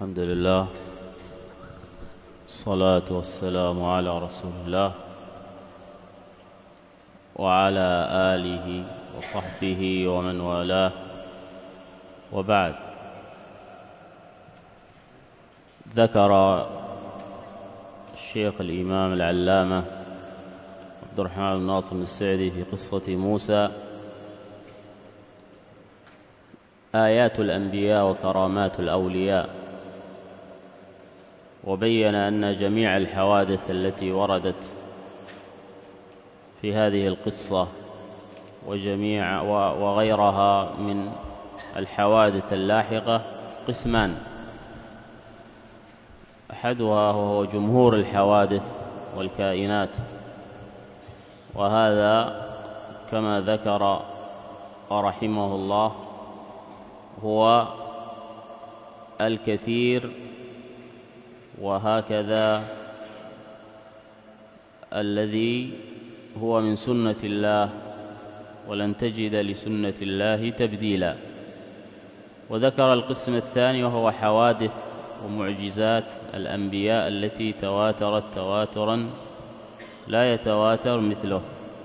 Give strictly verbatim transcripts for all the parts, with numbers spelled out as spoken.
الحمد لله، الصلاة والسلام على رسول الله وعلى آله وصحبه ومن والاه، وبعد. ذكر الشيخ الإمام العلامة عبد الرحمن بن ناصر السعدي في قصة موسى آيات الأنبياء وكرامات الأولياء، وبين أن جميع الحوادث التي وردت في هذه القصة وجميع وغيرها من الحوادث اللاحقة قسمان: أحدها هو جمهور الحوادث والكائنات، وهذا كما ذكر رحمه الله هو الكثير، وهكذا الذي هو من سنة الله، ولن تجد لسنة الله تبديلا. وذكر القسم الثاني وهو حوادث ومعجزات الأنبياء التي تواترت تواترا لا يتواتر مثله،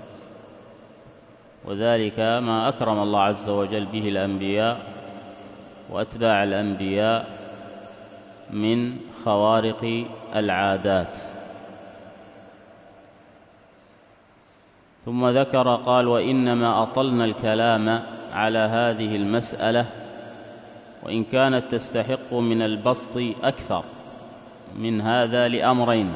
وذلك ما أكرم الله عز وجل به الأنبياء وأتباع الأنبياء من خوارق العادات. ثم ذكر قال: وإنما أطلنا الكلام على هذه المسألة وإن كانت تستحق من البسط أكثر من هذا لأمرين: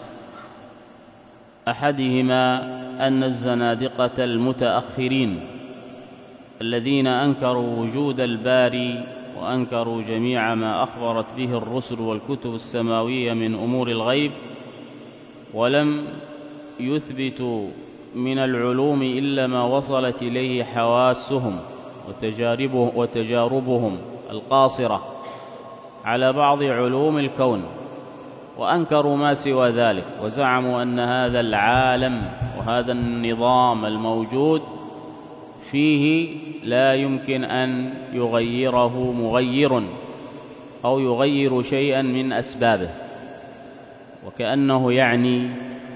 أحدهما أن الزنادقة المتأخرين الذين أنكروا وجود الباري وأنكروا جميع ما أخبرت به الرسل والكتب السماوية من أمور الغيب، ولم يثبتوا من العلوم إلا ما وصلت إليه حواسهم وتجاربه وتجاربهم القاصرة على بعض علوم الكون، وأنكروا ما سوى ذلك، وزعموا أن هذا العالم وهذا النظام الموجود فيه لا يمكن أن يغيره مغير أو يغير شيئا من أسبابه، وكأنه يعني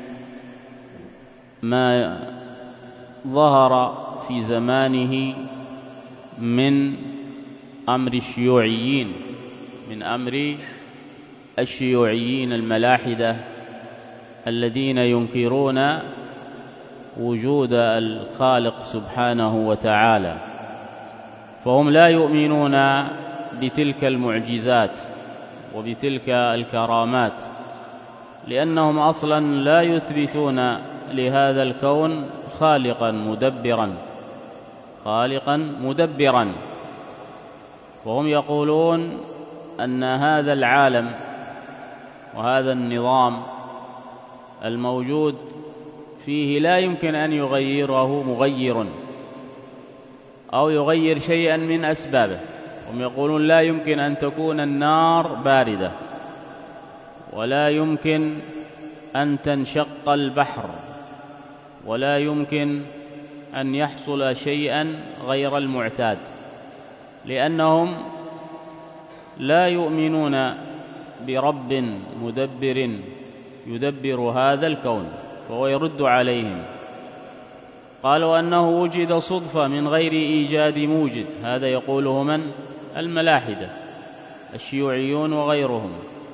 ما ظهر في زمانه من أمر الشيوعيين من أمر الشيوعيين الملاحدة الذين ينكرون وجود الخالق سبحانه وتعالى، فهم لا يؤمنون بتلك المعجزات وبتلك الكرامات، لأنهم أصلا لا يثبتون لهذا الكون خالقا مدبرا خالقا مدبرا فهم يقولون أن هذا العالم وهذا النظام الموجود فيه لا يمكن أن يغيره مغير أو يغير شيئا من أسبابه. هم يقولون لا يمكن أن تكون النار باردة، ولا يمكن أن تنشق البحر، ولا يمكن أن يحصل شيئا غير المعتاد، لأنهم لا يؤمنون برب مدبر يدبر هذا الكون. فهو يرد عليهم، قالوا أنه وجد صدفة من غير إيجاد موجد. هذا يقوله من؟ الملاحدة الشيوعيون وغيرهم.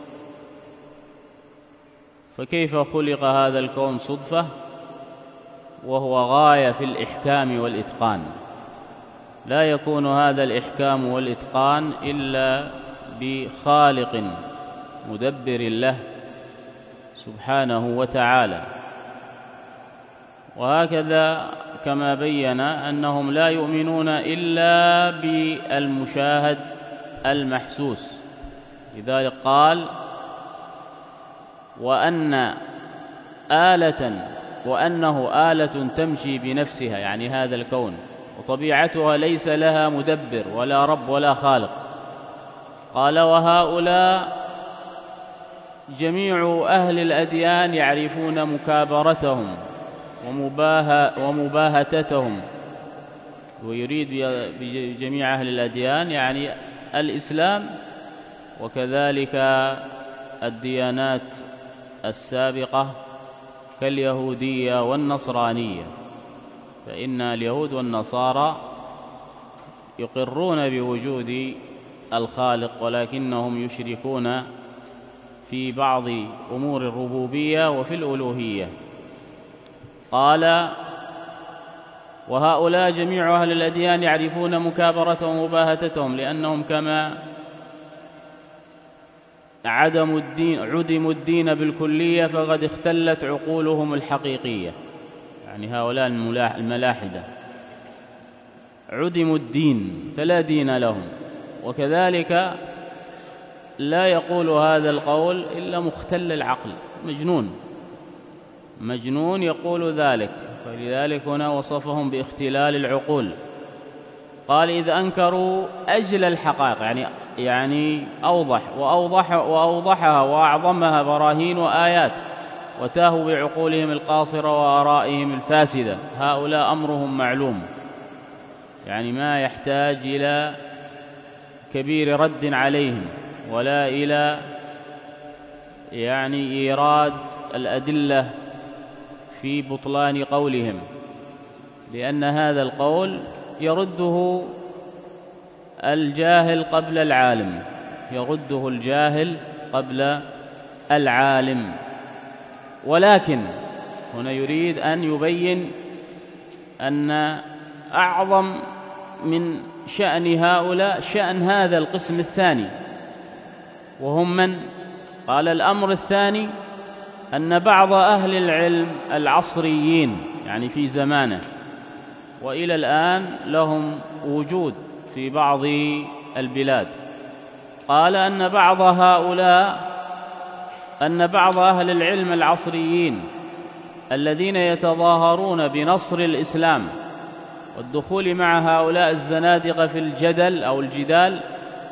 فكيف خلق هذا الكون صدفة وهو غاية في الإحكام والإتقان؟ لا يكون هذا الإحكام والإتقان إلا بخالق مدبر له سبحانه وتعالى. وهكذا كما بين أنهم لا يؤمنون إلا بالمشاهد المحسوس، لذلك قال: وأن آلة وأنه آلة تمشي بنفسها، يعني هذا الكون، وطبيعتها ليس لها مدبر ولا رب ولا خالق. قال: وهؤلاء جميع أهل الأديان يعرفون مكابرتهم ومباهتتهم. ويريد بجميع أهل الأديان يعني الإسلام وكذلك الديانات السابقة كاليهودية والنصرانية، فإن اليهود والنصارى يقرون بوجود الخالق، ولكنهم يشركون في بعض أمور الربوبية وفي الألوهية. قال: وهؤلاء جميع أهل الأديان يعرفون مكابرتهم ومباهتتهم، لأنهم كما عدموا الدين عدموا الدين بالكلية فقد اختلت عقولهم الحقيقية. يعني هؤلاء الملاحدة عدموا الدين فلا دين لهم، وكذلك لا يقول هذا القول إلا مختل العقل، مجنون مجنون يقول ذلك، فلذلك هنا وصفهم باختلال العقول. قال: إذ أنكروا أجل الحقائق، يعني يعني أوضح وأوضح وأوضحها وأعظمها براهين وآيات، وتاهوا بعقولهم القاصرة وآرائهم الفاسدة. هؤلاء أمرهم معلوم، يعني ما يحتاج إلى كبير رد عليهم ولا إلى يعني إيراد الأدلة في بطلان قولهم، لأن هذا القول يرده الجاهل قبل العالم يرده الجاهل قبل العالم. ولكن هنا يريد أن يبين أن أعظم من شأن هؤلاء شأن هذا القسم الثاني، وهم من؟ قال: الأمر الثاني أن بعض أهل العلم العصريين، يعني في زمانه وإلى الآن لهم وجود في بعض البلاد، قال أن بعض هؤلاء أن بعض أهل العلم العصريين الذين يتظاهرون بنصر الإسلام والدخول مع هؤلاء الزنادقة في الجدل أو الجدال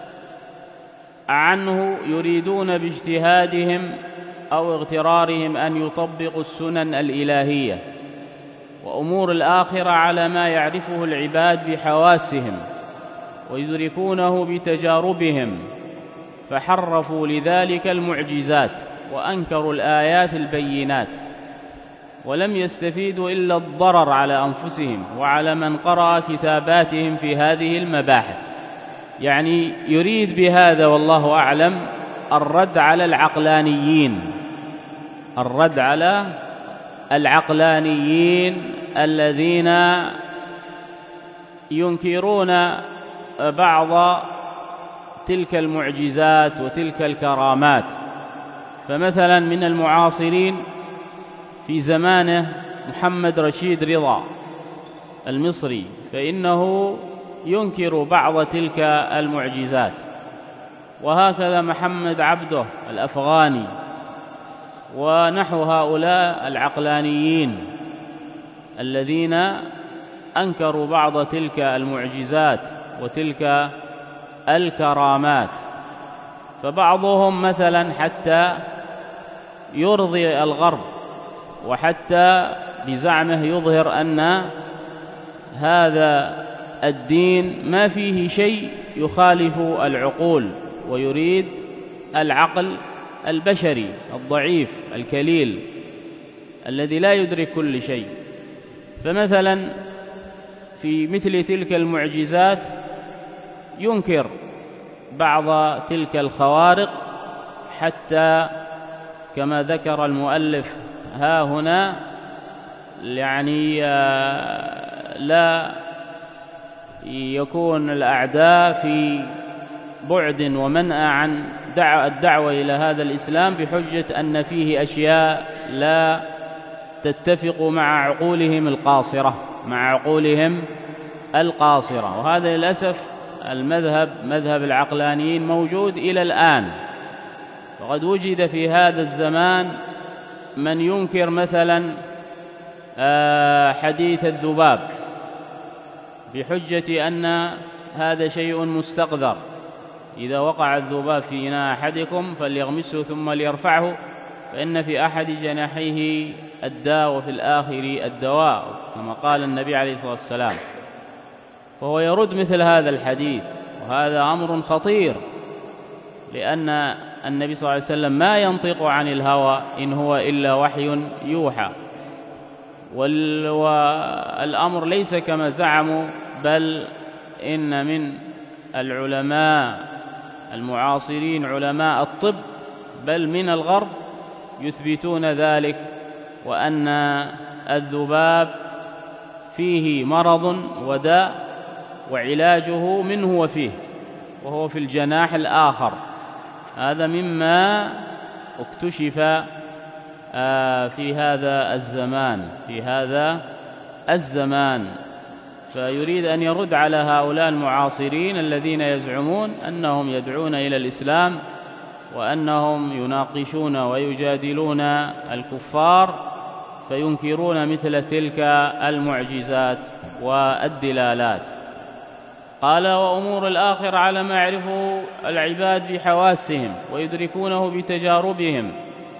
عنه يريدون باجتهادهم أو اغترارهم أن يطبقوا السنن الإلهية وأمور الآخرة على ما يعرفه العباد بحواسهم ويدركونه بتجاربهم، فحرفوا لذلك المعجزات وأنكروا الآيات البينات، ولم يستفيدوا إلا الضرر على أنفسهم وعلى من قرأ كتاباتهم في هذه المباحث. يعني يريد بهذا والله أعلم الرد على العقلانيين الرد على العقلانيين الذين ينكرون بعض تلك المعجزات وتلك الكرامات. فمثلا من المعاصرين في زمانه محمد رشيد رضا المصري، فإنه ينكر بعض تلك المعجزات، وهكذا محمد عبده الأفغاني ونحو هؤلاء العقلانيين الذين أنكروا بعض تلك المعجزات وتلك الكرامات. فبعضهم مثلا حتى يرضي الغرب وحتى بزعمه يظهر أن هذا الدين ما فيه شيء يخالف العقول، ويريد العقل البشري الضعيف الكليل الذي لا يدرك كل شيء. فمثلا في مثل تلك المعجزات ينكر بعض تلك الخوارق، حتى كما ذكر المؤلف ها هنا يعني لا يكون الأعداء في بعد ومنأى عن الدعوة إلى هذا الإسلام بحجة أن فيه أشياء لا تتفق مع عقولهم القاصرة مع عقولهم القاصرة وهذا للأسف المذهب مذهب العقلانيين موجود إلى الآن. وقد وجد في هذا الزمان من ينكر مثلا حديث الذباب بحجة أن هذا شيء مستقذر، إذا وقع الذباب في إناء أحدكم فليغمسه ثم ليرفعه فإن في أحد جناحيه الداء وفي الآخر الدواء، كما قال النبي عليه الصلاة والسلام. فهو يرد مثل هذا الحديث، وهذا أمر خطير لأن النبي صلى الله عليه وسلم ما ينطق عن الهوى إن هو إلا وحي يوحى. والأمر ليس كما زعموا، بل إن من العلماء المعاصرين علماء الطب بل من الغرب يثبتون ذلك، وأن الذباب فيه مرض وداء وعلاجه منه وفيه، وهو في الجناح الآخر. هذا مما اكتشف في هذا الزمان في هذا الزمان فيريد أن يرد على هؤلاء المعاصرين الذين يزعمون أنهم يدعون إلى الإسلام وأنهم يناقشون ويجادلون الكفار فينكرون مثل تلك المعجزات والدلالات. قال: وأمور الآخرة على ما يعرفه العباد بحواسهم ويدركونه بتجاربهم،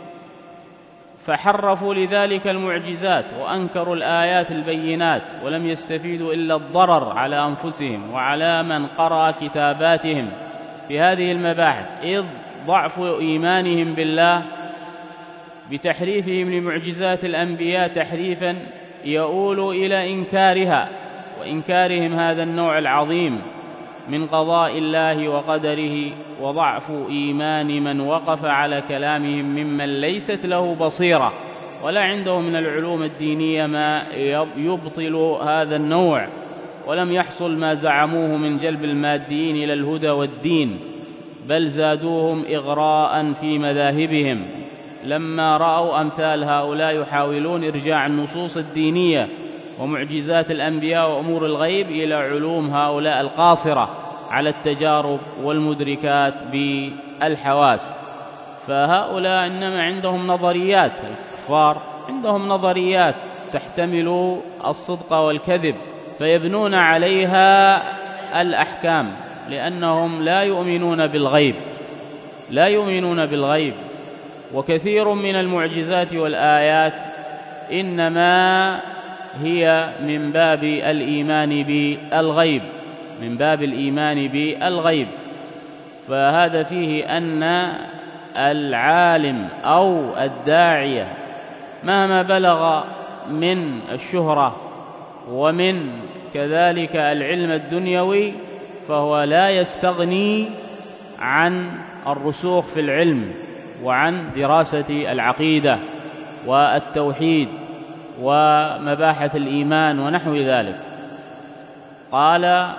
فحرفوا لذلك المعجزات وأنكروا الآيات البينات، ولم يستفيدوا إلا الضرر على أنفسهم وعلى من قرأ كتاباتهم في هذه المباحث، إذ ضعف إيمانهم بالله بتحريفهم لمعجزات الأنبياء تحريفا يؤول إلى إنكارها، وإنكارهم هذا النوع العظيم من قضاء الله وقدره، وضعف إيمان من وقف على كلامهم ممن ليست له بصيرة ولا عنده من العلوم الدينية ما يبطل هذا النوع، ولم يحصل ما زعموه من جلب الماديين إلى الهدى والدين، بل زادوهم إغراء في مذاهبهم لما رأوا أمثال هؤلاء يحاولون إرجاع النصوص الدينية ومعجزات الأنبياء وأمور الغيب إلى علوم هؤلاء القاصرة على التجارب والمدركات بالحواس. فهؤلاء إنما عندهم نظريات، الكفار عندهم نظريات تحتمل الصدق والكذب فيبنون عليها الأحكام، لأنهم لا يؤمنون بالغيب لا يؤمنون بالغيب وكثير من المعجزات والآيات إنما هي من باب الإيمان بالغيب من باب الإيمان بالغيب. فهذا فيه أن العالم أو الداعية مهما بلغ من الشهرة ومن كذلك العلم الدنيوي فهو لا يستغني عن الرسوخ في العلم وعن دراسة العقيدة والتوحيد ومباحث الإيمان ونحو ذلك. قال: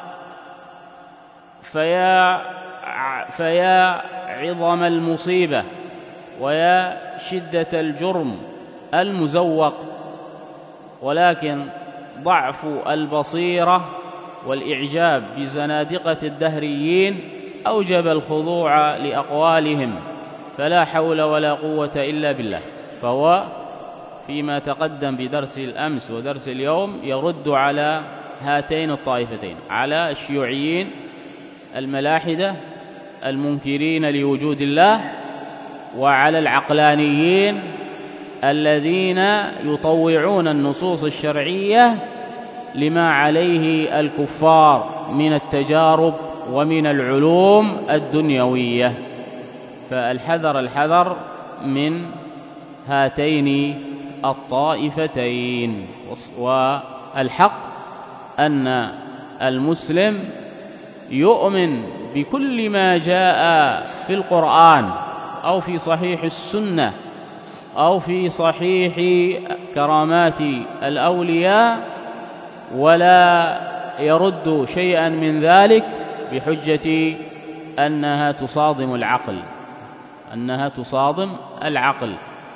فيا, فيا عظم المصيبة ويا شدة الجرم المزوق، ولكن ضعف البصيرة والإعجاب بزنادقة الدهريين أوجب الخضوع لأقوالهم، فلا حول ولا قوة إلا بالله. فهو فيما تقدم بدرس الأمس ودرس اليوم يرد على هاتين الطائفتين، على الشيوعيين الملاحدة المنكرين لوجود الله، وعلى العقلانيين الذين يطوعون النصوص الشرعية لما عليه الكفار من التجارب ومن العلوم الدنيوية. فالحذر الحذر من هاتين الطائفتين. والحق أن المسلم يؤمن بكل ما جاء في القرآن أو في صحيح السنة أو في صحيح كرامات الأولياء، ولا يرد شيئا من ذلك بحجة أنها تصادم العقل أنها تصادم العقل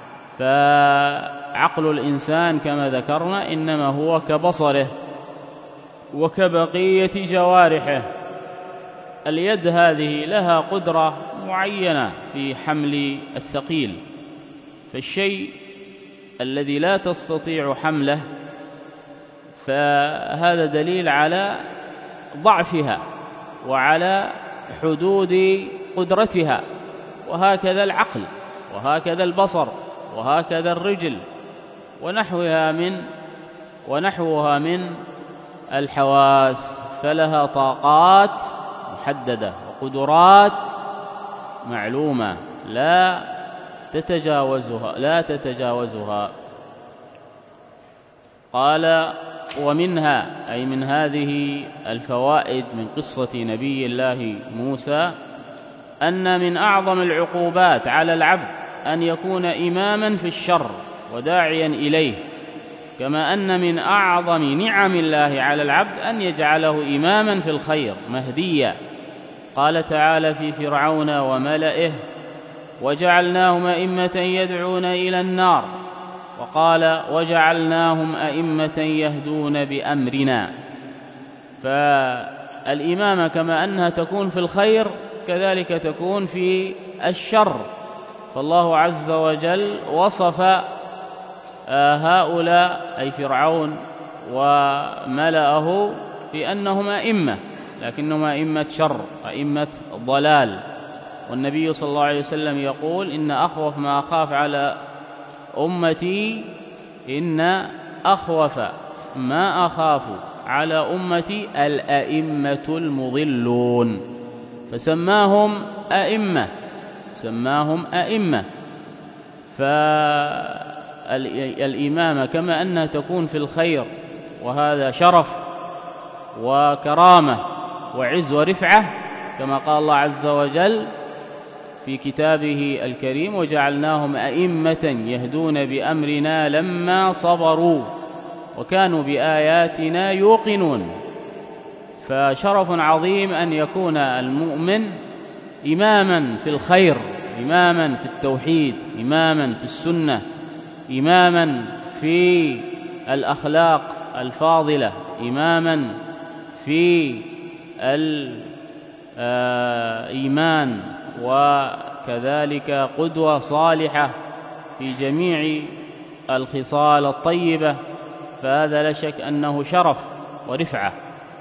فعقل الإنسان كما ذكرنا إنما هو كبصره وكبقية جوارحه. اليد هذه لها قدرة معينة في حمل الثقيل، فالشيء الذي لا تستطيع حمله فهذا دليل على ضعفها وعلى حدود قدرتها. وهكذا العقل وهكذا البصر وهكذا الرجل ونحوها من ونحوها من الحواس، فلها طاقات محددة وقدرات معلومة لا تتجاوزها لا تتجاوزها. قال: ومنها، أي من هذه الفوائد من قصة نبي الله موسى، أن من أعظم العقوبات على العبد أن يكون إماما في الشر وداعيا إليه، كما أن من أعظم نعم الله على العبد أن يجعله إماما في الخير مهديا. قال تعالى في فرعون وملئه: وجعلناهم أئمة يدعون إلى النار، وقال: وجعلناهم أئمة يهدون بأمرنا. فالإمامة كما أنها تكون في الخير كذلك تكون في الشر، فالله عز وجل وصف هؤلاء أي فرعون وملأه بأنهم أئمة، لكنهم أئمة شر، أئمة ضلال. والنبي صلى الله عليه وسلم يقول: إن أخوف ما أخاف على أمتي إن أخوف ما أخاف على أمتي الأئمة المضلون. فسماهم أئمة سماهم أئمة فالإمامة كما أنها تكون في الخير، وهذا شرف وكرامة وعز ورفعة، كما قال الله عز وجل في كتابه الكريم: وجعلناهم أئمة يهدون بأمرنا لما صبروا وكانوا بآياتنا يوقنون. فشرف عظيم أن يكون المؤمن إماما في الخير، إماما في التوحيد، إماما في السنة، إماما في الأخلاق الفاضلة، إماما في الإيمان، وكذلك قدوة صالحة في جميع الخصال الطيبة. فهذا لا شك أنه شرف ورفعة.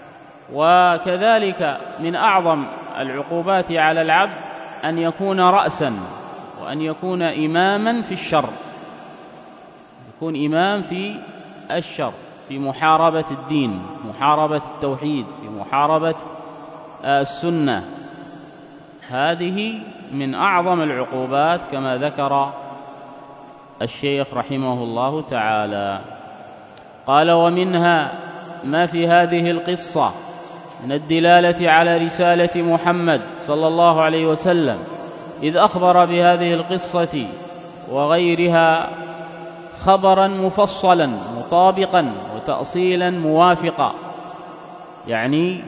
وكذلك من أعظم العقوبات على العبد أن يكون رأسا، وأن يكون إماما في الشر، يكون إمام في الشر، في محاربة الدين، محاربة التوحيد، في محاربة السنة. هذه من أعظم العقوبات كما ذكر الشيخ رحمه الله تعالى. قال: ومنها ما في هذه القصة من الدلالة على رسالة محمد صلى الله عليه وسلم، إذ أخبر بهذه القصة وغيرها خبرا مفصلا مطابقا وتأصيلا موافقا. يعني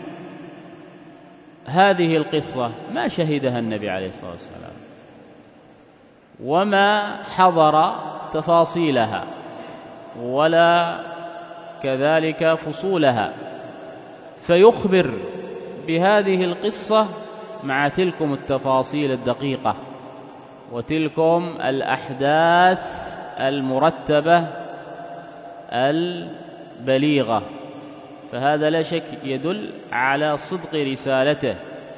هذه القصة ما شهدها النبي عليه الصلاة والسلام، وما حضر تفاصيلها ولا كذلك فصولها، فيخبر بهذه القصة مع تلكم التفاصيل الدقيقة وتلكم الأحداث المرتبة البليغة. فهذا لا شك يدل على صدق رسالته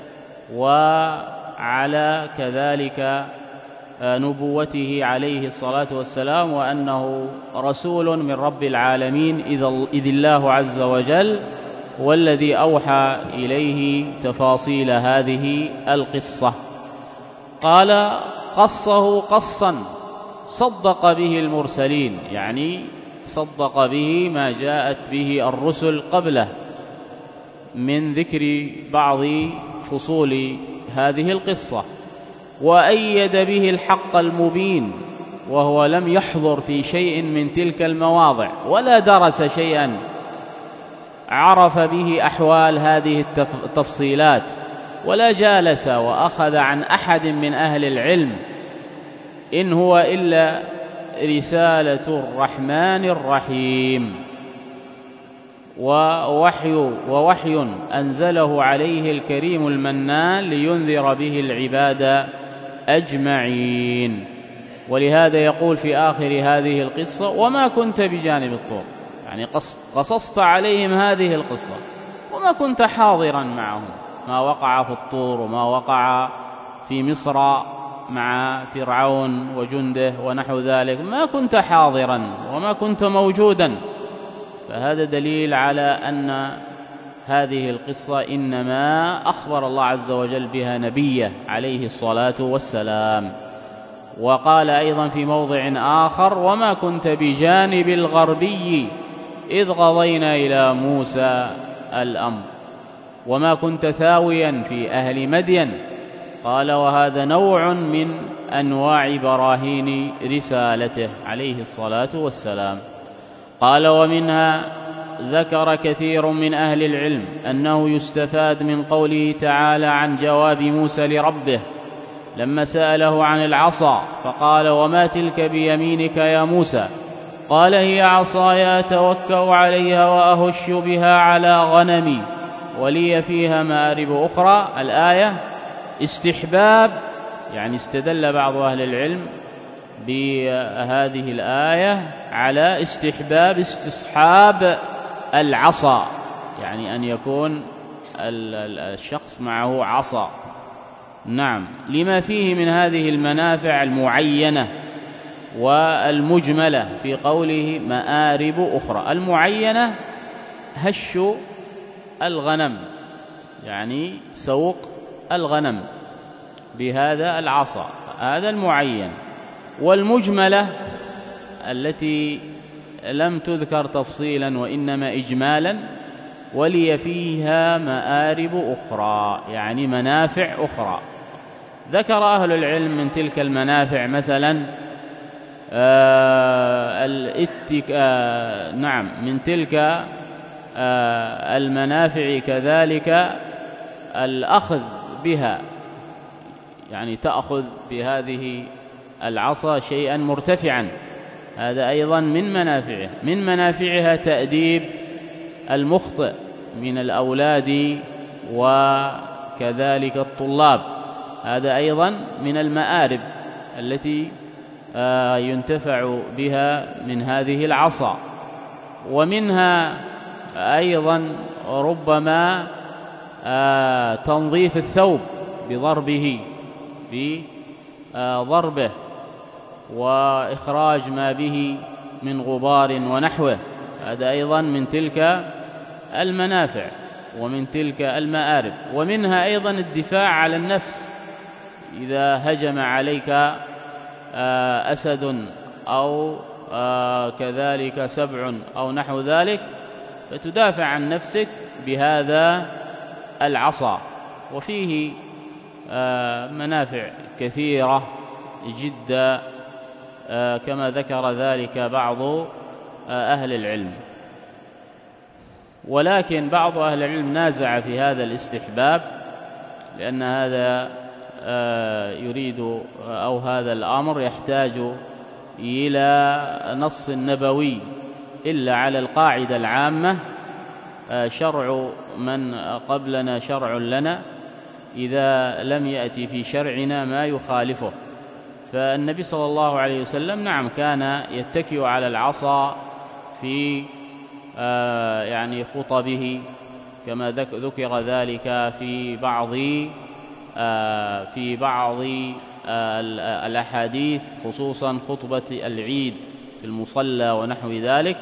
وعلى كذلك نبوته عليه الصلاة والسلام، وأنه رسول من رب العالمين، إذ الله عز وجل والذي أوحى إليه تفاصيل هذه القصة. قال: قصه قصا صدق به المرسلين، يعني صدق به ما جاءت به الرسل قبله من ذكر بعض فصول هذه القصة، وأيد به الحق المبين، وهو لم يحضر في شيء من تلك المواضع ولا درس شيئا عرف به أحوال هذه التفصيلات، ولا جالس وأخذ عن أحد من أهل العلم، إن هو إلا رسالة الرحمن الرحيم، ووحي ووحي أنزله عليه الكريم المنان لينذر به العباد أجمعين. ولهذا يقول في آخر هذه القصة: وما كنت بجانب الطور، يعني قصصت عليهم هذه القصة وما كنت حاضرا معهم، ما وقع في الطور وما وقع في مصر مع فرعون وجنده ونحو ذلك، ما كنت حاضرا وما كنت موجودا. فهذا دليل على أن هذه القصة إنما أخبر الله عز وجل بها نبيه عليه الصلاة والسلام. وقال أيضا في موضع آخر: وما كنت بجانب الغربي إذ قضينا إلى موسى الأمر وما كنت ثاويا في أهل مدين. قال: وهذا نوع من أنواع براهين رسالته عليه الصلاة والسلام. قال: ومنها ذكر كثير من أهل العلم أنه يستفاد من قوله تعالى عن جواب موسى لربه لما سأله عن العصا فقال: وما تلك بيمينك يا موسى؟ قال: هي عصاي أتوكأ عليها وأهش بها على غنمي ولي فيها مآرب أخرى. الآية استحباب، يعني استدل بعض أهل العلم بهذه الآية على استحباب استصحاب العصا، يعني أن يكون الشخص معه عصا. نعم، لما فيه من هذه المنافع المعينة والمجملة في قوله مآرب أخرى. المعينة هش الغنم، يعني سوق الغنم بهذا العصا، هذا المعين. والمجملة التي لم تذكر تفصيلا وإنما إجمالا: ولي فيها مآرب أخرى، يعني منافع أخرى. ذكر أهل العلم من تلك المنافع مثلا آه الاتك آه نعم من تلك آه المنافع كذلك الأخذ بها، يعني تأخذ بهذه العصا شيئا مرتفعا، هذا أيضا من منافعه. من منافعها تأديب المخطئ من الأولاد وكذلك الطلاب، هذا أيضا من المآرب التي ينتفع بها من هذه العصا. ومنها أيضا ربما تنظيف الثوب بضربه في ضربه وإخراج ما به من غبار ونحوه، هذا أيضا من تلك المنافع ومن تلك المآرب. ومنها أيضا الدفاع على النفس، إذا هجم عليك أسد أو كذلك سبع أو نحو ذلك فتدافع عن نفسك بهذا العصا. وفيه منافع كثيرة جدا كما ذكر ذلك بعض أهل العلم. ولكن بعض أهل العلم نازع في هذا الاستحباب، لأن هذا يريد أو هذا الأمر يحتاج إلى نص نبوي، إلا على القاعدة العامة: شرع من قبلنا شرع لنا إذا لم يأتي في شرعنا ما يخالفه. فالنبي صلى الله عليه وسلم نعم كان يتكئ على العصا في آه يعني خطبه، كما ذكر ذلك في بعض آه في بعض آه الأحاديث، خصوصا خطبة العيد في المصلى ونحو ذلك.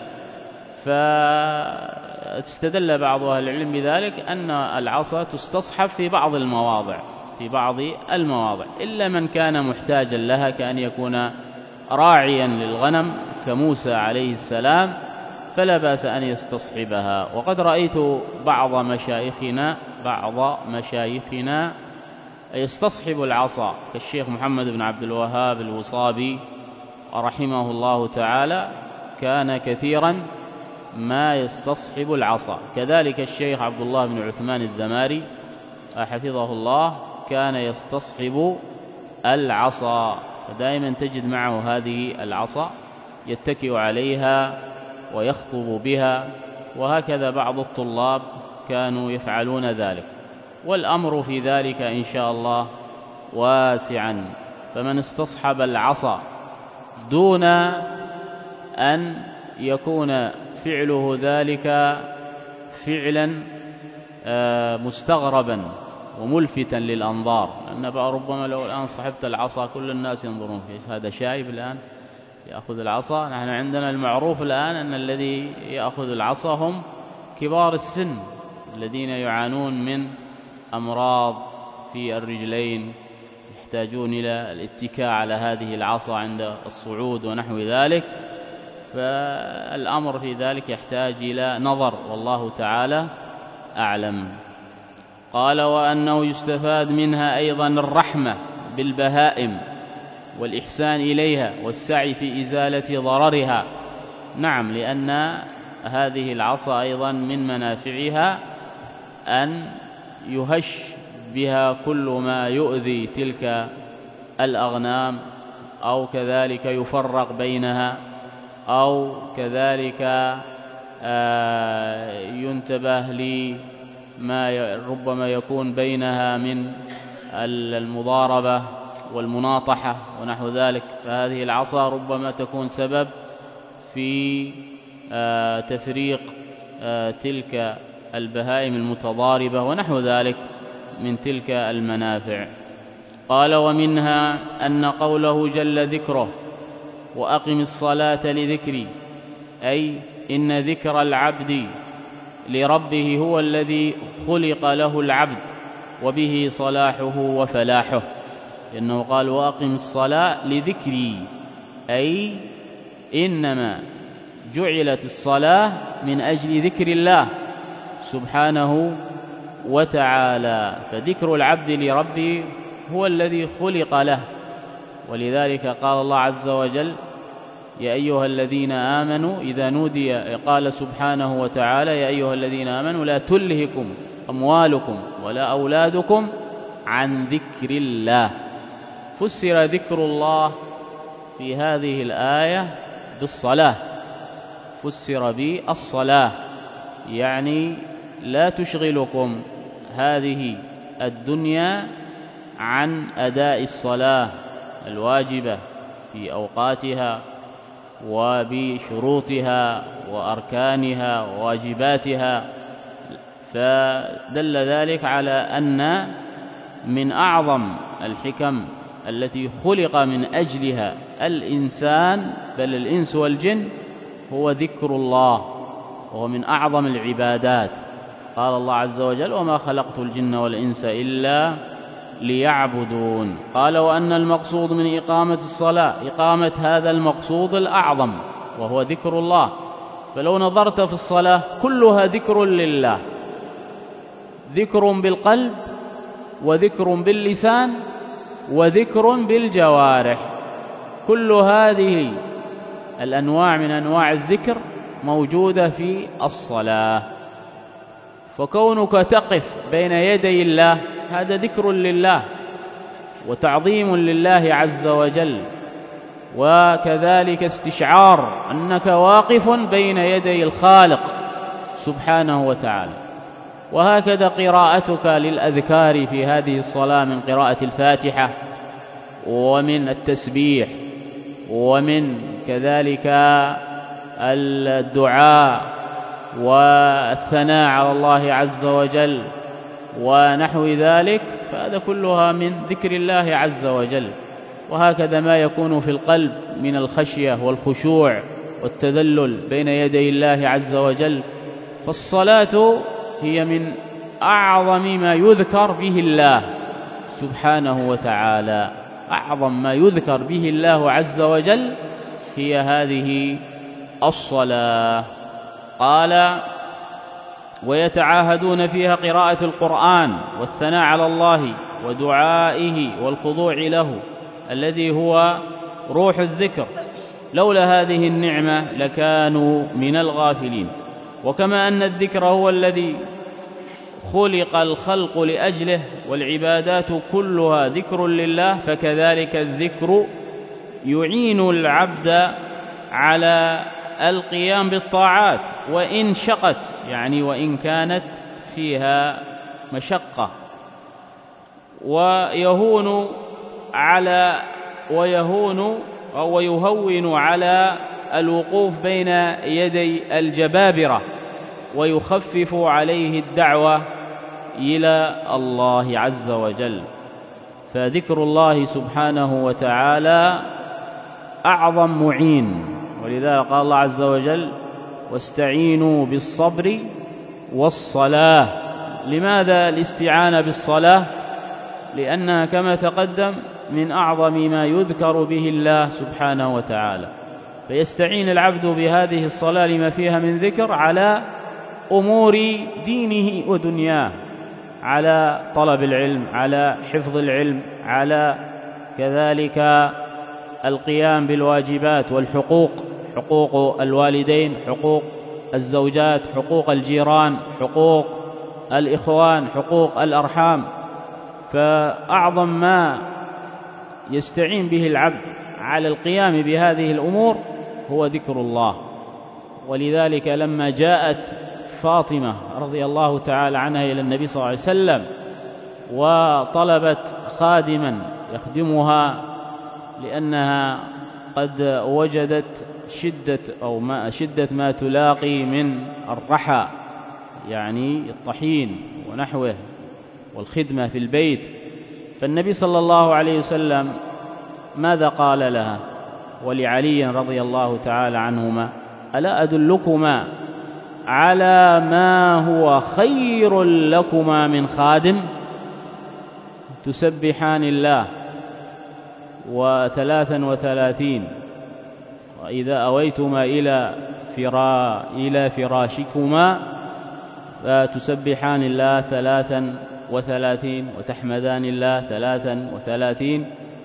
فاستدل بعض أهل العلم بذلك أن العصا تستصحب في بعض المواضع في بعض المواضع إلا من كان محتاجا لها، كأن يكون راعيا للغنم كموسى عليه السلام، فلا بأس أن يستصحبها. وقد رأيت بعض مشايخنا بعض مشايخنا يستصحب العصا، كالشيخ محمد بن عبد الوهاب الوصابي رحمه الله تعالى، كان كثيرا ما يستصحب العصا. كذلك الشيخ عبد الله بن عثمان الذماري حفظه الله كان يستصحب العصا، فدائما تجد معه هذه العصا يتكئ عليها ويخطب بها، وهكذا بعض الطلاب كانوا يفعلون ذلك. والأمر في ذلك إن شاء الله واسعا، فمن استصحب العصا دون أن يكون فعله ذلك فعلا مستغربا وملفتا للأنظار، لأن ربما لو الآن صحبت العصا كل الناس ينظرون فيه، هذا شايب الآن يأخذ العصا. نحن عندنا المعروف الآن أن الذي يأخذ العصا هم كبار السن الذين يعانون من أمراض في الرجلين يحتاجون إلى الاتكاء على هذه العصا عند الصعود ونحو ذلك، فالأمر في ذلك يحتاج إلى نظر، والله تعالى أعلم. قال: وأنه يستفاد منها أيضا الرحمة بالبهائم والإحسان إليها والسعي في إزالة ضررها. نعم، لأن هذه العصا أيضا من منافعها أن يهش بها كل ما يؤذي تلك الأغنام، أو كذلك يفرق بينها، أو كذلك ينتبه لما ربما يكون بينها من المضاربة والمناطحة ونحو ذلك. فهذه العصا ربما تكون سبب في تفريق تلك البهائم المتضاربة ونحو ذلك من تلك المنافع. قال: ومنها أن قوله جل ذكره: وأقم الصلاة لذكري، أي إن ذكر العبد لربه هو الذي خلق له العبد وبه صلاحه وفلاحه، لأنه قال: وأقم الصلاة لذكري، أي إنما جعلت الصلاة من أجل ذكر الله سبحانه وتعالى، فذكر العبد لربه هو الذي خلق له. ولذلك قال الله عز وجل: يا أيها الذين آمنوا إذا نودي، قال سبحانه وتعالى: يا أيها الذين آمنوا لا تلهكم أموالكم ولا أولادكم عن ذكر الله. فسر ذكر الله في هذه الآية بالصلاة، فسر بالصلاة، يعني لا تشغلكم هذه الدنيا عن أداء الصلاة الواجبة في أوقاتها وبشروطها وأركانها وواجباتها. فدل ذلك على أن من أعظم الحكم التي خلق من أجلها الإنسان، بل الإنس والجن، هو ذكر الله، وهو من أعظم العبادات. قال الله عز وجل: وما خلقت الجن والإنس إلا ليعبدون. قال: وأن المقصود من إقامة الصلاة إقامة هذا المقصود الأعظم وهو ذكر الله. فلو نظرت في الصلاة كلها ذكر لله، ذكر بالقلب وذكر باللسان وذكر بالجوارح، كل هذه الأنواع من أنواع الذكر موجودة في الصلاة. فكونك تقف بين يدي الله هذا ذكر لله وتعظيم لله عز وجل، وكذلك استشعار أنك واقف بين يدي الخالق سبحانه وتعالى. وهكذا قراءتك للأذكار في هذه الصلاة من قراءة الفاتحة ومن التسبيح ومن كذلك الدعاء والثناء على الله عز وجل ونحو ذلك، فهذا كلها من ذكر الله عز وجل. وهكذا ما يكون في القلب من الخشية والخشوع والتذلل بين يدي الله عز وجل. فالصلاة هي من أعظم ما يذكر به الله سبحانه وتعالى، أعظم ما يذكر به الله عز وجل هي هذه الصلاة. قال: ويتعاهدون فيها قراءة القرآن والثناء على الله ودعائه والخضوع له الذي هو روح الذكر. لولا هذه النعمة لكانوا من الغافلين. وكما أن الذكر هو الذي خلق الخلق لأجله والعبادات كلها ذكر لله، فكذلك الذكر يعين العبد على القيام بالطاعات وإن شقت، يعني وإن كانت فيها مشقة، ويهون على ويهون أو يهون على الوقوف بين يدي الجبابرة، ويخفف عليه الدعوة إلى الله عز وجل. فذكر الله سبحانه وتعالى أعظم معين، ولذا قال الله عز وجل: واستعينوا بالصبر والصلاة. لماذا الاستعانة بالصلاة؟ لأنها كما تقدم من أعظم ما يذكر به الله سبحانه وتعالى، فيستعين العبد بهذه الصلاة لما فيها من ذكر على أمور دينه ودنياه، على طلب العلم، على حفظ العلم، على كذلك القيام بالواجبات والحقوق، حقوق الوالدين، حقوق الزوجات، حقوق الجيران، حقوق الإخوان، حقوق الأرحام. فأعظم ما يستعين به العبد على القيام بهذه الأمور هو ذكر الله. ولذلك لما جاءت فاطمة رضي الله تعالى عنها إلى النبي صلى الله عليه وسلم وطلبت خادما يخدمها لأنها قد وجدت شدة أو ما شدة ما تلاقي من الرحى، يعني الطحين ونحوه والخدمة في البيت، فالنبي صلى الله عليه وسلم ماذا قال لها ولعلي رضي الله تعالى عنهما؟ ألا أدلكما على ما هو خير لكما من خادم؟ تسبحان الله وثلاثا وثلاثين، وإذا أويتما إلى فرا إلى فراشكما فتسبحان الله ثلاثا وثلاثين، وتحمدان الله ثلاثا وثلاثين،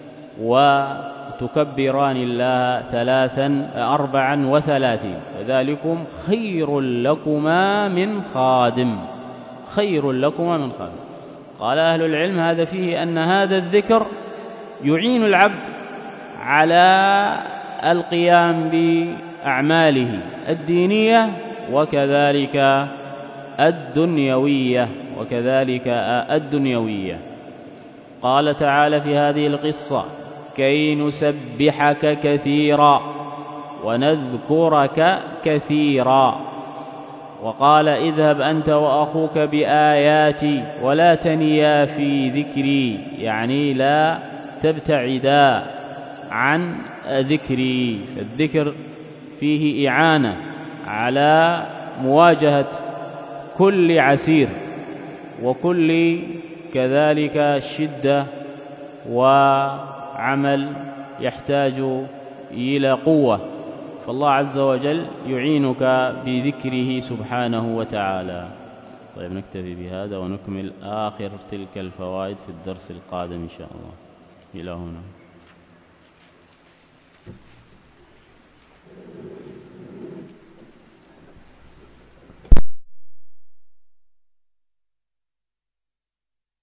وتكبران الله ثلاثا أربعا وثلاثين، فذلكم خير لكما من خادم، خير لكما من خادم. قال أهل العلم هذا فيه أن هذا الذكر يعين العبد على القيام بأعماله الدينية وكذلك الدنيوية وكذلك الدنيوية. قال تعالى في هذه القصة: كي نسبحك كثيرا ونذكرك كثيرا. وقال: اذهب أنت وأخوك بآياتي ولا تنيا في ذكري، يعني لا تبتعدا عن ذكري. فالذكر فيه إعانة على مواجهة كل عسير وكل كذلك شدة وعمل يحتاج إلى قوة، فالله عز وجل يعينك بذكره سبحانه وتعالى. طيب، نكتفي بهذا ونكمل آخر تلك الفوائد في الدرس القادم إن شاء الله. إلى هنا.